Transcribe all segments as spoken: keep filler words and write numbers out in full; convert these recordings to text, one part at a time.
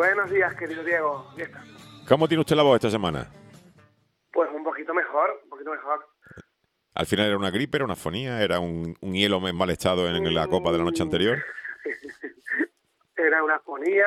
Buenos días, querido Diego. ¿Qué está? ¿Cómo tiene usted la voz esta semana? Pues un poquito mejor, un poquito mejor. Al final era una gripe, era una fonía, era un, un hielo en mal estado en la copa de la noche anterior. Era una fonía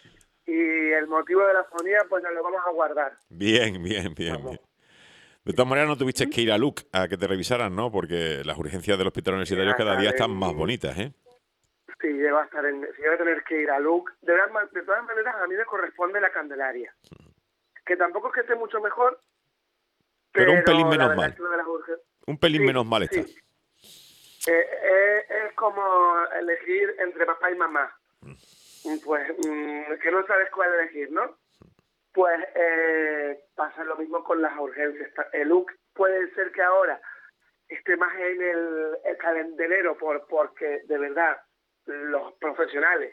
y el motivo de la fonía pues nos lo vamos a guardar. Bien, bien, bien, bien. De todas maneras no tuviste que ir a Luc a que te revisaran, ¿no? Porque las urgencias del hospital universitario cada día están más bonitas, ¿eh? Sí, lleva a estar en, si voy a tener que ir a Luc. De, de todas maneras, a mí me corresponde la Candelaria. Que tampoco es que esté mucho mejor, pero, pero un pelín menos mal. Urgen... Un pelín sí, menos mal está. Sí. Eh, eh, es como elegir entre papá y mamá. Pues mm, que no sabes cuál elegir, ¿no? Pues eh, pasa lo mismo con las urgencias. El Luc puede ser que ahora esté más en el, el calendario por, porque de verdad los profesionales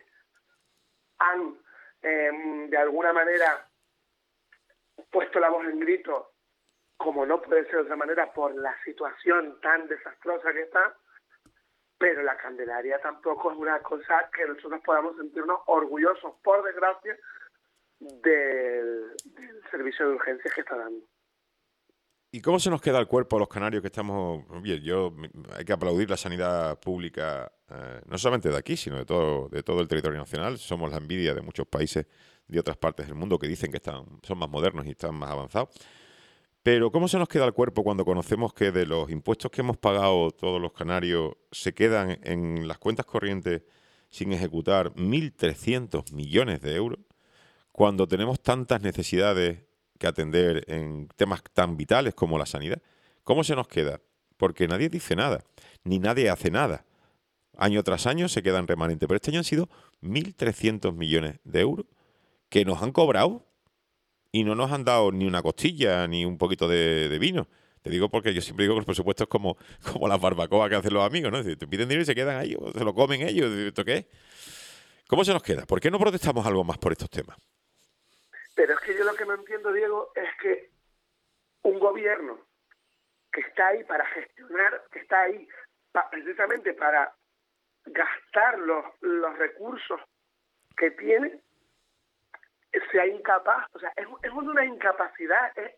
han eh, de alguna manera puesto la voz en grito, como no puede ser de otra manera por la situación tan desastrosa que está, pero la Candelaria tampoco es una cosa que nosotros podamos sentirnos orgullosos, por desgracia, del, del servicio de urgencias que está dando. ¿Y cómo se nos queda el cuerpo a los canarios que estamos? Bien, yo hay que aplaudir la sanidad pública, eh, no solamente de aquí, sino de todo, de todo el territorio nacional. Somos la envidia de muchos países de otras partes del mundo que dicen que están, son más modernos y están más avanzados. Pero ¿cómo se nos queda el cuerpo cuando conocemos que de los impuestos que hemos pagado todos los canarios se quedan en las cuentas corrientes sin ejecutar mil trescientos millones de euros? Cuando tenemos tantas necesidades que atender en temas tan vitales como la sanidad, ¿cómo se nos queda? Porque nadie dice nada, ni nadie hace nada. Año tras año se quedan remanentes, pero este año han sido mil trescientos millones de euros que nos han cobrado y no nos han dado ni una costilla ni un poquito de, de vino. Te digo porque yo siempre digo que los presupuestos es como, como las barbacoas que hacen los amigos, ¿no? Te piden dinero y se quedan ahí, o se lo comen ellos. ¿Esto qué es? ¿Cómo se nos queda? ¿Por qué no protestamos algo más por estos temas? Pero es que yo lo que no entiendo, Diego, es que un gobierno que está ahí para gestionar, que está ahí pa, precisamente para gastar los, los recursos que tiene, sea incapaz. O sea, es, es una incapacidad, es,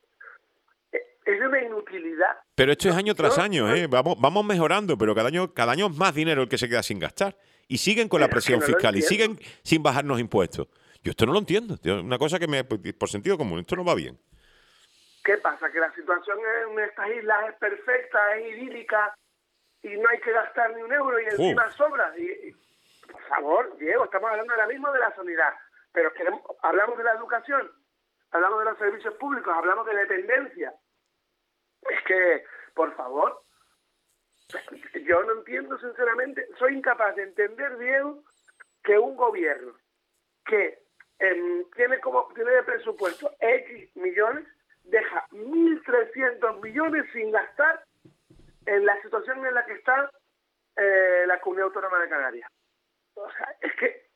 es una inutilidad. Pero esto es año tras año, ¿eh? Vamos, vamos mejorando, pero cada año, cada año es más dinero el que se queda sin gastar. Y siguen con la presión fiscal y siguen sin bajarnos impuestos. Yo esto no lo entiendo. Una cosa que me, por sentido común, esto no va bien. ¿Qué pasa? Que la situación en estas islas es perfecta, es idílica y no hay que gastar ni un euro y encima uh. sobra. Y, y, por favor, Diego, estamos hablando ahora mismo de la sanidad, pero queremos, hablamos de la educación, hablamos de los servicios públicos, hablamos de dependencia. Es que, por favor, yo no entiendo sinceramente, soy incapaz de entender, Diego, que un gobierno que eh, tiene como tiene de presupuesto X millones, deja mil trescientos millones sin gastar en la situación en la que está eh, la Comunidad Autónoma de Canarias. O sea, es que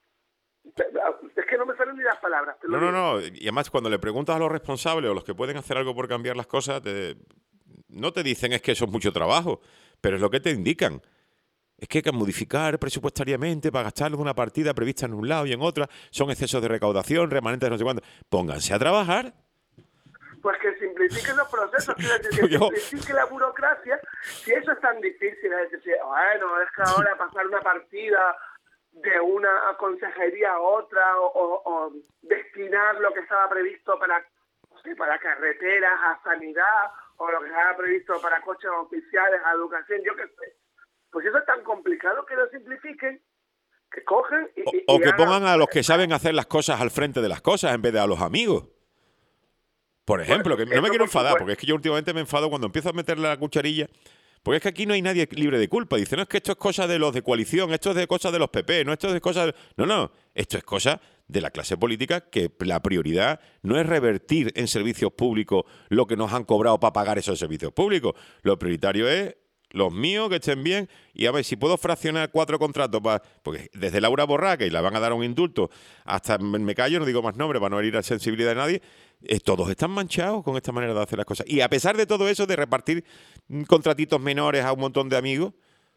es que no me salen ni las palabras. No, no, no. Y además cuando le preguntas a los responsables o los que pueden hacer algo por cambiar las cosas, te, no te dicen es que eso es mucho trabajo, pero es lo que te indican. Es que hay que modificar presupuestariamente para gastarlo en una partida prevista en un lado y en otra. Son excesos de recaudación, remanentes de no sé cuánto. Pónganse a trabajar. Pues que simplifiquen los procesos, que, que simplifiquen la burocracia. Si eso es tan difícil, es decir, bueno, es que ahora pasar una partida de una consejería a otra o, o, o destinar lo que estaba previsto para, no sé, para carreteras, a sanidad, o lo que estaba previsto para coches oficiales, a educación, yo qué sé. Pues eso es tan complicado que lo simplifiquen, que cogen y... O, y, o y que hagan, pongan a los que saben hacer las cosas al frente de las cosas en vez de a los amigos. Por ejemplo, bueno, que no me quiero enfadar, por porque es que yo últimamente me enfado cuando empiezo a meterle la cucharilla, porque es que aquí no hay nadie libre de culpa. Dicen, no, es que esto es cosa de los de coalición, esto es de cosas de los P P, no, esto es de cosas... De... No, no, esto es cosa de la clase política, que la prioridad no es revertir en servicios públicos lo que nos han cobrado para pagar esos servicios públicos. Lo prioritario es los míos, que estén bien, y a ver, si puedo fraccionar cuatro contratos, para, porque desde Laura Borraca, y la van a dar un indulto, hasta me callo, no digo más nombres para no herir la sensibilidad de nadie, eh, todos están manchados con esta manera de hacer las cosas. Y a pesar de todo eso, de repartir contratitos menores a un montón de amigos,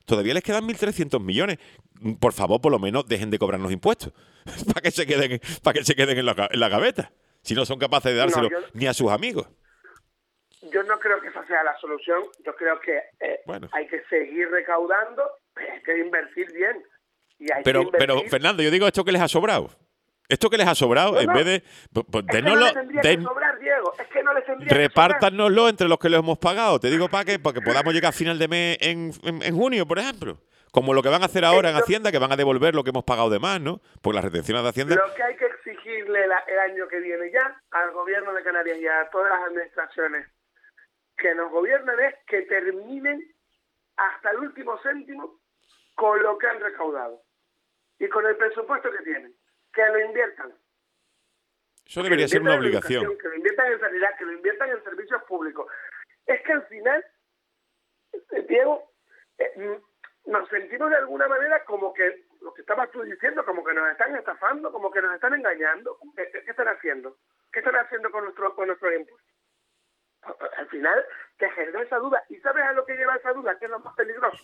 todavía les quedan mil trescientos millones. Por favor, por lo menos dejen de cobrarnos impuestos para que se queden, para que se queden en la, en la gaveta, si no son capaces de dárselo no, yo, ni a sus amigos. Yo no creo que esa sea la solución. Yo creo que eh, bueno. hay que seguir recaudando, pero hay que invertir bien. Y hay pero, que invertir... pero, Fernando, yo digo esto que les ha sobrado. Esto que les ha sobrado, no, en no. vez de... Pues, es que no les tendría de, que sobrar, Diego. Es que no les tendría repártanoslo entre los que los hemos pagado. Te digo, ¿para qué? Para que podamos llegar a final de mes en, en, en junio, por ejemplo. Como lo que van a hacer ahora en Hacienda, que van a devolver lo que hemos pagado de más, ¿no? Por las retenciones de Hacienda. Lo que hay que exigirle la, el año que viene ya al gobierno de Canarias y a todas las administraciones que nos gobiernan es que terminen hasta el último céntimo con lo que han recaudado y con el presupuesto que tienen. Que lo inviertan. Eso debería ser una obligación. Que lo inviertan en sanidad, que lo inviertan en servicios públicos. Es que al final, Diego, eh, nos sentimos de alguna manera como que, lo que estabas tú diciendo, como que nos están estafando, como que nos están engañando. ¿Qué, qué están haciendo? ¿Qué están haciendo con nuestro con nuestros impuestos? Al final te genera esa duda. ¿Y sabes a lo que lleva esa duda? Que es lo más peligroso.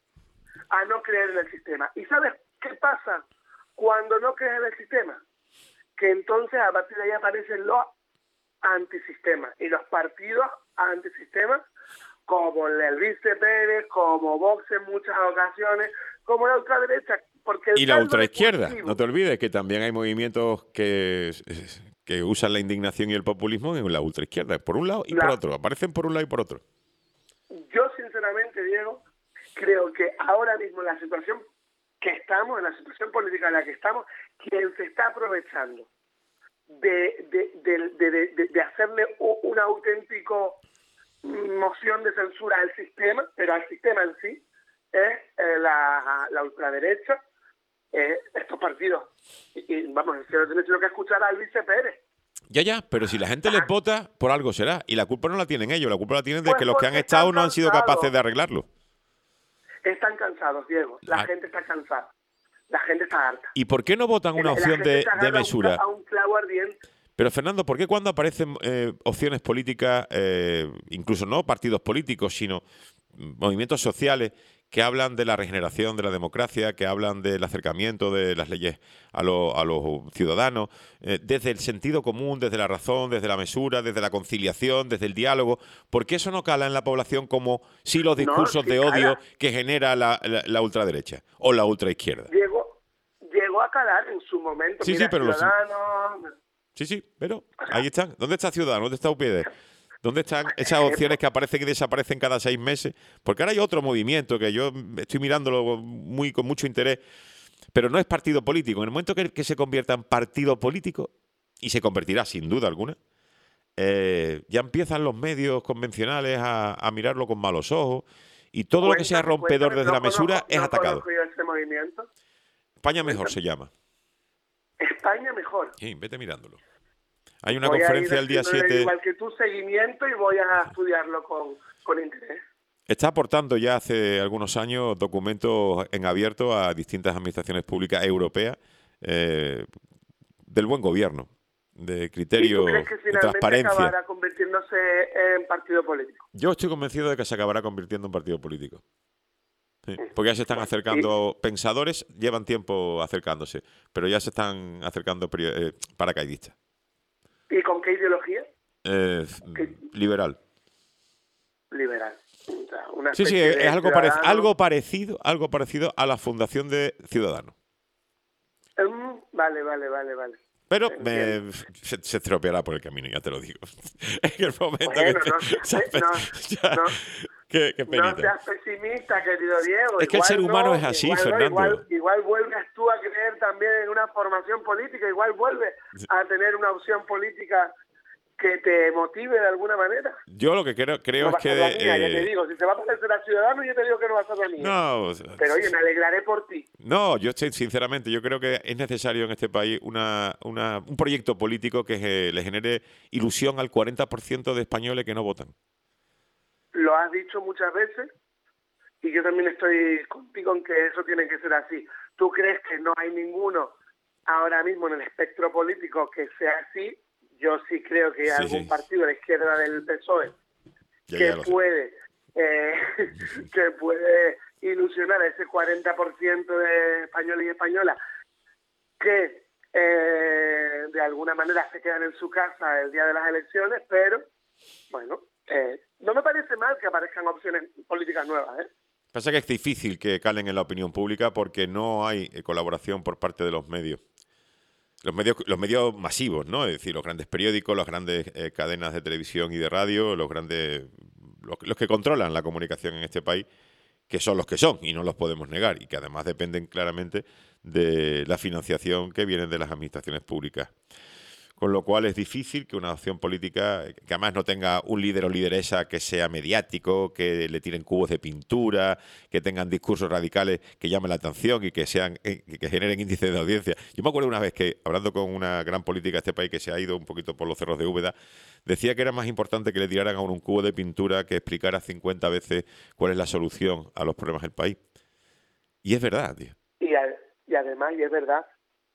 A no creer en el sistema. ¿Y sabes qué pasa cuando no crees en el sistema? Que entonces a partir de ahí aparecen los antisistemas y los partidos antisistemas como el Vice Pérez, como Vox en muchas ocasiones, como la ultraderecha. Porque y la ultraizquierda, no te olvides que también hay movimientos que, que usan la indignación y el populismo en la ultraizquierda, por un lado y la, por otro, aparecen por un lado y por otro. Yo sinceramente, Diego, creo que ahora mismo la situación que estamos, en la situación política en la que estamos, quien se está aprovechando de, de, de, de, de, de hacerle un auténtico moción de censura al sistema, pero al sistema en sí, es eh, la, la ultraderecha, eh, estos partidos. Y, y vamos, es que no tiene que escuchar al Vice Pérez. Ya, ya, pero si la gente les vota, por algo será. Y la culpa no la tienen ellos, la culpa la tienen de pues que los que han estado no han sido capaces de arreglarlo. Están cansados, Diego. La ah. gente está cansada. La gente está harta. ¿Y por qué no votan una la, opción la de, de mesura? A un clavo ardiente. Pero, Fernando, ¿por qué cuando aparecen eh, opciones políticas, eh, incluso no partidos políticos, sino movimientos sociales que hablan de la regeneración de la democracia, que hablan del acercamiento de las leyes a, lo, a los ciudadanos, eh, desde el sentido común, desde la razón, desde la mesura, desde la conciliación, desde el diálogo, ¿por qué eso no cala en la población como si los discursos no, sí de odio cala. que genera la, la, la ultraderecha o la ultraizquierda? Llegó, llegó a calar en su momento. Sí, Mira, sí, pero Ciudadanos... los... Sí, sí, pero ahí están. ¿Dónde está Ciudadanos? ¿Dónde está U P D? ¿Dónde están esas opciones que aparecen y desaparecen cada seis meses? Porque ahora hay otro movimiento que yo estoy mirándolo muy con mucho interés, pero no es partido político. En el momento que, que se convierta en partido político, y se convertirá sin duda alguna, eh, ya empiezan los medios convencionales a, a mirarlo con malos ojos y todo lo que sea rompedor desde la mesura es atacado. Ese movimiento. España Mejor se llama. España Mejor. Sí, vete mirándolo. Hay una voy conferencia el día siete. Igual que tu seguimiento y voy a estudiarlo con, con interés. Está aportando ya hace algunos años documentos en abierto a distintas administraciones públicas europeas eh, del buen gobierno, de criterio, ¿Y tú crees que de transparencia. acabará convirtiéndose en partido político? Yo estoy convencido de que se acabará convirtiendo en partido político. Sí, porque ya se están acercando ¿Sí? pensadores, llevan tiempo acercándose, pero ya se están acercando eh, paracaidistas. ¿Y con qué ideología? Eh, liberal. Liberal. O sea, una sí, sí, es algo, pare algo parecido, algo parecido a la Fundación de Ciudadanos. Um, vale, vale, vale, vale. Pero me, se, se estropeará por el camino, ya te lo digo. En el momento bueno, que no, te, no, ya, no, qué, qué penita. No seas pesimista, querido Diego. Es que el ser humano no, es así, igual Fernando. No, igual, igual vuelves tú a creer también en una formación política, igual vuelves a tener una opción política que te motive de alguna manera. Yo lo que creo, creo no es que... Mía, eh, ya te digo, si se va a parecer a Ciudadanos, yo te digo que no va a ser la mía. No, pero oye, me alegraré por ti. No, yo estoy, sinceramente, yo creo que es necesario en este país una, una, un proyecto político que eh, le genere ilusión al cuarenta por ciento de españoles que no votan. Lo has dicho muchas veces y yo también estoy contigo en que eso tiene que ser así. ¿Tú crees que no hay ninguno ahora mismo en el espectro político que sea así? Yo sí creo que hay sí, algún sí. partido a la izquierda del P S O E ya, que, ya puede, eh, que puede ilusionar a ese cuarenta por ciento de españoles y españolas que eh, de alguna manera se quedan en su casa el día de las elecciones, pero bueno, eh, no me parece mal que aparezcan opciones políticas nuevas, ¿eh? Pasa que es difícil que calen en la opinión pública porque no hay eh, colaboración por parte de los medios. Los medios, los medios masivos, ¿no? Es decir, los grandes periódicos, las grandes eh, cadenas de televisión y de radio, los grandes, los, los que controlan la comunicación en este país, que son los que son y no los podemos negar y que además dependen claramente de la financiación que viene de las administraciones públicas. Con lo cual es difícil que una opción política, que además no tenga un líder o lideresa que sea mediático, que le tiren cubos de pintura, que tengan discursos radicales que llamen la atención y que sean eh, que generen índices de audiencia. Yo me acuerdo una vez que, hablando con una gran política de este país que se ha ido un poquito por los cerros de Úbeda, decía que era más importante que le tiraran a uno un cubo de pintura que explicara cincuenta veces cuál es la solución a los problemas del país. Y es verdad, tío. Y, a, y además, y es verdad,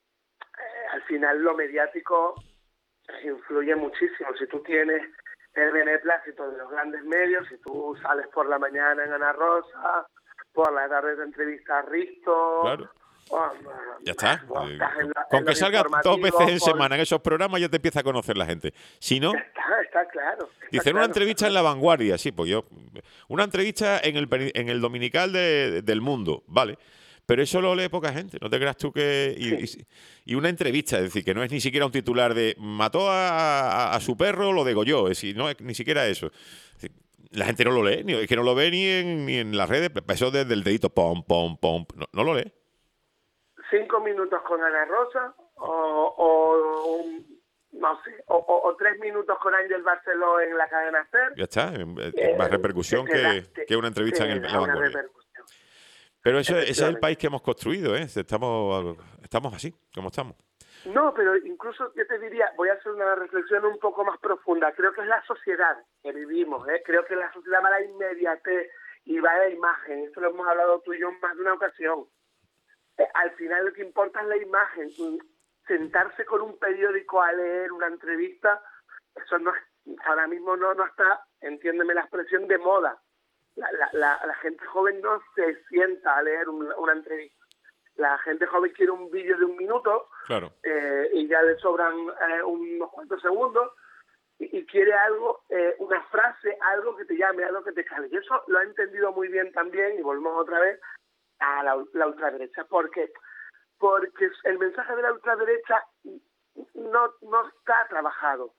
eh, al final lo mediático influye muchísimo. Si tú tienes el beneplácito de los grandes medios, si tú sales por la mañana en Ana Rosa, por la tarde de entrevista a Risto... Claro. Oh, ya está. Oh, Eh, la, con que salga dos veces en por... semana en esos programas ya te empieza a conocer la gente. Si no... Está, está claro. Está dicen claro, una entrevista en La Vanguardia, sí, pues yo... Una entrevista en el, en el Dominical de, del Mundo, vale. Pero eso lo lee poca gente, no te creas tú que... Y, sí. y, y una entrevista, es decir, que no es ni siquiera un titular de mató a, a, a su perro, lo degolló, es decir, no es ni siquiera eso. Es decir, la gente no lo lee, ni, es que no lo ve ni en, ni en las redes, eso desde el dedito, pom, pom, pom, no, no lo lee. Cinco minutos con Ana Rosa o, o no sé, o, o, o tres minutos con Ángel Barceló en la cadena SER. Ya está, eh, más repercusión que, da, que, que una entrevista en, el, en La Vanguardia. Pero eso, ese es el país que hemos construido, ¿eh? Estamos, estamos así, como estamos. No, pero incluso yo te diría, voy a hacer una reflexión un poco más profunda. Creo que es la sociedad que vivimos, ¿eh? Creo que la sociedad va a la inmediatez y va a la imagen. Esto lo hemos hablado tú y yo en más de una ocasión. Eh, al final lo que importa es la imagen. Sentarse con un periódico a leer una entrevista, eso no es, ahora mismo no, no está, entiéndeme la expresión, de moda. La, la, la, la gente joven no se sienta a leer un, una entrevista. La gente joven quiere un vídeo de un minuto, claro. eh, y ya le sobran eh, unos cuantos segundos y, y quiere algo, eh, una frase, algo que te llame, algo que te cale. Y eso lo ha entendido muy bien también, y volvemos otra vez a la, la ultraderecha, porque porque el mensaje de la ultraderecha no, no está trabajado.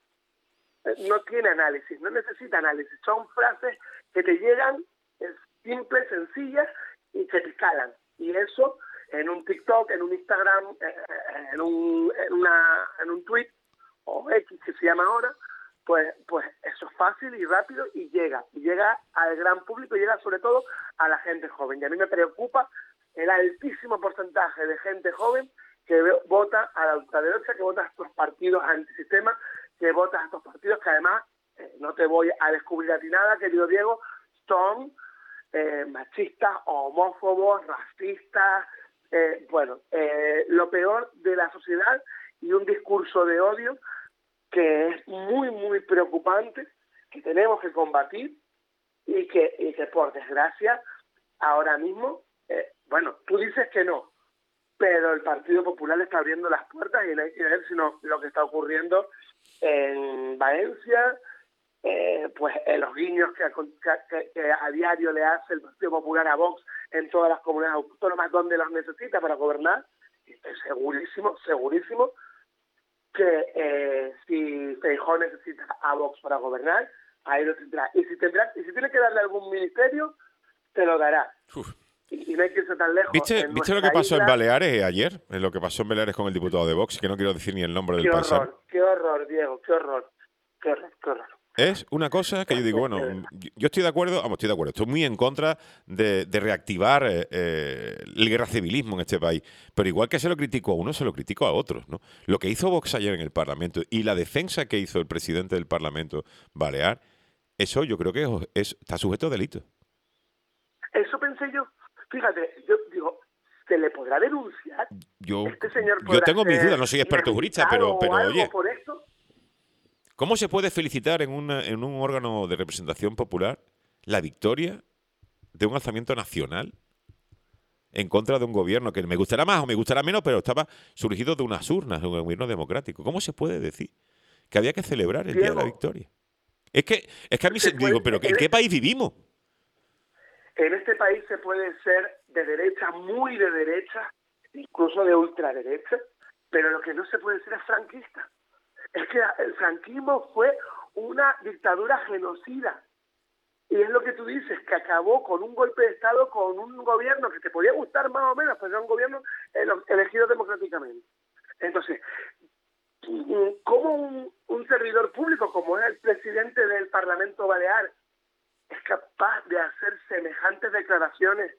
No tiene análisis, no necesita análisis. Son frases que te llegan simples, sencillas y que te calan. Y eso en un TikTok, en un Instagram, en un, en una, en un tweet o X que se llama ahora, pues, pues eso es fácil y rápido y llega. Y llega al gran público y llega sobre todo a la gente joven. Y a mí me preocupa el altísimo porcentaje de gente joven que vota a la ultraderecha, que vota a estos partidos antisistema, que vota a estos partidos que además, eh, no te voy a descubrir a ti nada, querido Diego, son eh, machistas, homófobos, racistas, eh, bueno, eh, lo peor de la sociedad y un discurso de odio que es muy, muy preocupante, que tenemos que combatir y que, y que por desgracia, ahora mismo, eh, bueno, tú dices que no, pero el Partido Popular está abriendo las puertas y no hay que ver sino lo que está ocurriendo en Valencia, eh, pues en los guiños que, que, que a diario le hace el Partido Popular a Vox en todas las comunidades autónomas donde los necesita para gobernar. Y estoy segurísimo, segurísimo que eh, si Feijóo necesita a Vox para gobernar, ahí lo tendrá. Y si tendrá, y si tiene que darle algún ministerio, te lo dará. Uf. Y no hay que irse tan lejos. ¿Viste, ¿viste lo que pasó isla? en Baleares ayer? En lo que pasó en Baleares con el diputado de Vox, que no quiero decir ni el nombre qué del horror, paisano. Qué horror, Diego, qué horror, qué horror, qué horror. Es una cosa que yo digo, bueno, yo estoy de acuerdo, vamos, estoy de acuerdo, estoy muy en contra de, de reactivar eh, el guerra civilismo en este país, pero igual que se lo critico a uno, se lo critico a otros, ¿no? Lo que hizo Vox ayer en el Parlamento y la defensa que hizo el presidente del Parlamento Balear, eso yo creo que es, es, está sujeto a delito. Eso pensé yo. Fíjate, yo digo, ¿se le podrá denunciar? Yo, este señor yo tengo mis dudas, no soy experto jurista, pero, pero oye, por esto? ¿Cómo se puede felicitar en, una, en un órgano de representación popular la victoria de un alzamiento nacional en contra de un gobierno que me gustará más o me gustará menos, pero estaba surgido de unas urnas, de un gobierno democrático. ¿Cómo se puede decir que había que celebrar el Diego, Día de la Victoria? Es que, es que a mí se, se puede, digo, ¿pero en qué país vivimos? En este país se puede ser de derecha, muy de derecha, incluso de ultraderecha, pero lo que no se puede ser es franquista. Es que el franquismo fue una dictadura genocida. Y es lo que tú dices, que acabó con un golpe de Estado, con un gobierno que te podía gustar más o menos, pero era un gobierno elegido democráticamente. Entonces, ¿cómo un, un servidor público, como es el presidente del Parlamento Balear, es capaz de hacer semejantes declaraciones?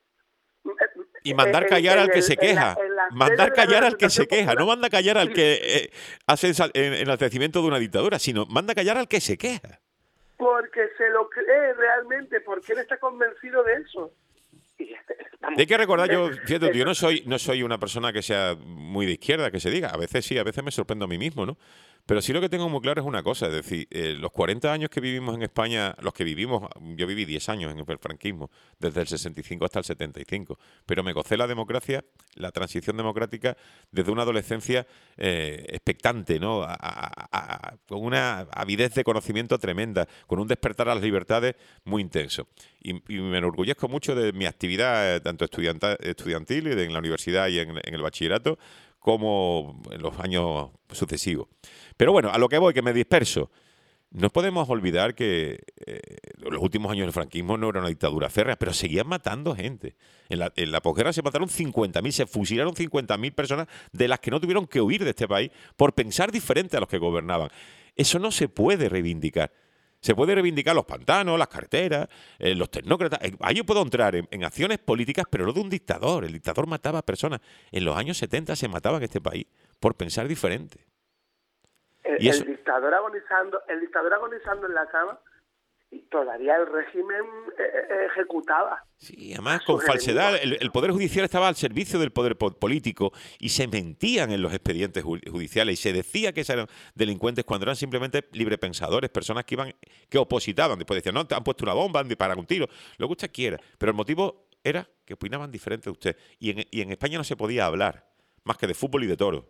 Y mandar callar al que se queja. Mandar callar al que se queja. No manda callar al que eh, hace el enaltecimiento de una dictadura, sino manda callar al que se queja. Porque se lo cree realmente, porque él está convencido de eso. Y este, vamos, hay que recordar, yo, fíjate, yo no soy, no soy una persona que sea muy de izquierda, que se diga. A veces sí, a veces me sorprendo a mí mismo, ¿no? Pero sí lo que tengo muy claro es una cosa, es decir, eh, los cuarenta años que vivimos en España, los que vivimos, yo viví diez años en el franquismo, desde el sesenta y cinco hasta el setenta y cinco, pero me gocé la democracia, la transición democrática, desde una adolescencia eh, expectante, ¿no? A, a, a, con una avidez de conocimiento tremenda, con un despertar a las libertades muy intenso. Y, y me enorgullezco mucho de mi actividad, eh, tanto estudiantil, en la universidad y en, en el bachillerato, como en los años sucesivos. Pero bueno, a lo que voy, que me disperso. No podemos olvidar que eh, los últimos años del franquismo no era una dictadura férrea, pero seguían matando gente. En la, en la posguerra se mataron cincuenta mil, se fusilaron cincuenta mil personas de las que no tuvieron que huir de este país por pensar diferente a los que gobernaban. Eso no se puede reivindicar. Se puede reivindicar los pantanos, las carreteras, eh, los tecnócratas. Ahí yo puedo entrar en, en acciones políticas, pero no de un dictador. El dictador mataba a personas. En los años setenta se mataba en este país por pensar diferente. El, y eso, el dictador agonizando, el dictador agonizando en la cama, y todavía el régimen eh, ejecutaba. Sí, además con falsedad. El, el Poder Judicial estaba al servicio del poder po político y se mentían en los expedientes ju judiciales y se decía que eran delincuentes cuando eran simplemente librepensadores, personas que iban, que opositaban. Después decían, no, te han puesto una bomba, han disparado un tiro, lo que usted quiera. Pero el motivo era que opinaban diferente de usted. Y en, y en España no se podía hablar más que de fútbol y de toro.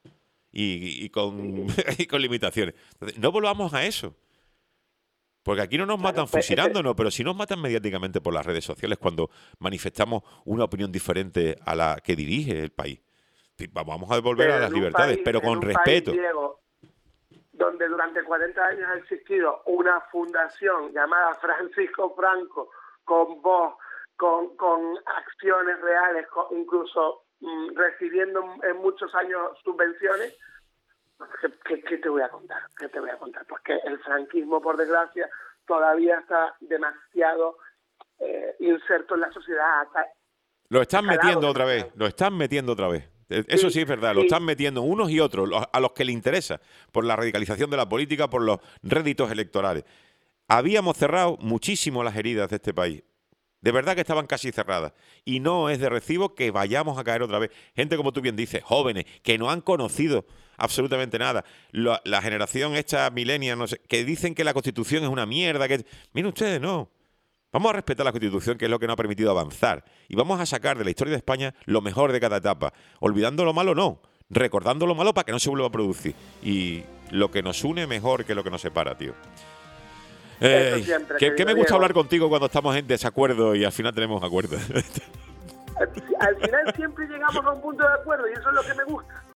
Y, y, con, y con limitaciones. Entonces, no volvamos a eso. Porque aquí no nos matan fusilándonos, pero sí nos matan mediáticamente por las redes sociales cuando manifestamos una opinión diferente a la que dirige el país. Vamos a devolver pero a las libertades, país, pero con respeto. País, Diego, donde durante cuarenta años ha existido una fundación llamada Francisco Franco, con voz, con, con acciones reales, con, incluso mmm, recibiendo en muchos años subvenciones. ¿Qué, qué, ¿Qué te voy a contar? ¿Qué te voy a contar? Pues que el franquismo, por desgracia, todavía está demasiado eh, inserto en la sociedad. Lo están metiendo otra vez, lo están metiendo otra vez. Eso sí, sí es verdad, sí. Lo están metiendo unos y otros, a los que les interesa, por la radicalización de la política, por los réditos electorales. Habíamos cerrado muchísimo las heridas de este país. De verdad que estaban casi cerradas. Y no es de recibo que vayamos a caer otra vez. Gente, como tú bien dices, jóvenes, que no han conocido absolutamente nada. La, la generación esta millennial, no sé, que dicen que la Constitución es una mierda. Que miren ustedes, no. Vamos a respetar la Constitución, que es lo que nos ha permitido avanzar. Y vamos a sacar de la historia de España lo mejor de cada etapa. Olvidando lo malo, no. Recordando lo malo para que no se vuelva a producir. Y lo que nos une mejor que lo que nos separa, tío. Eh, siempre, que, que me gusta Diego. hablar contigo cuando estamos en desacuerdo y al final tenemos acuerdo. Al final siempre llegamos a un punto de acuerdo y eso es lo que me gusta.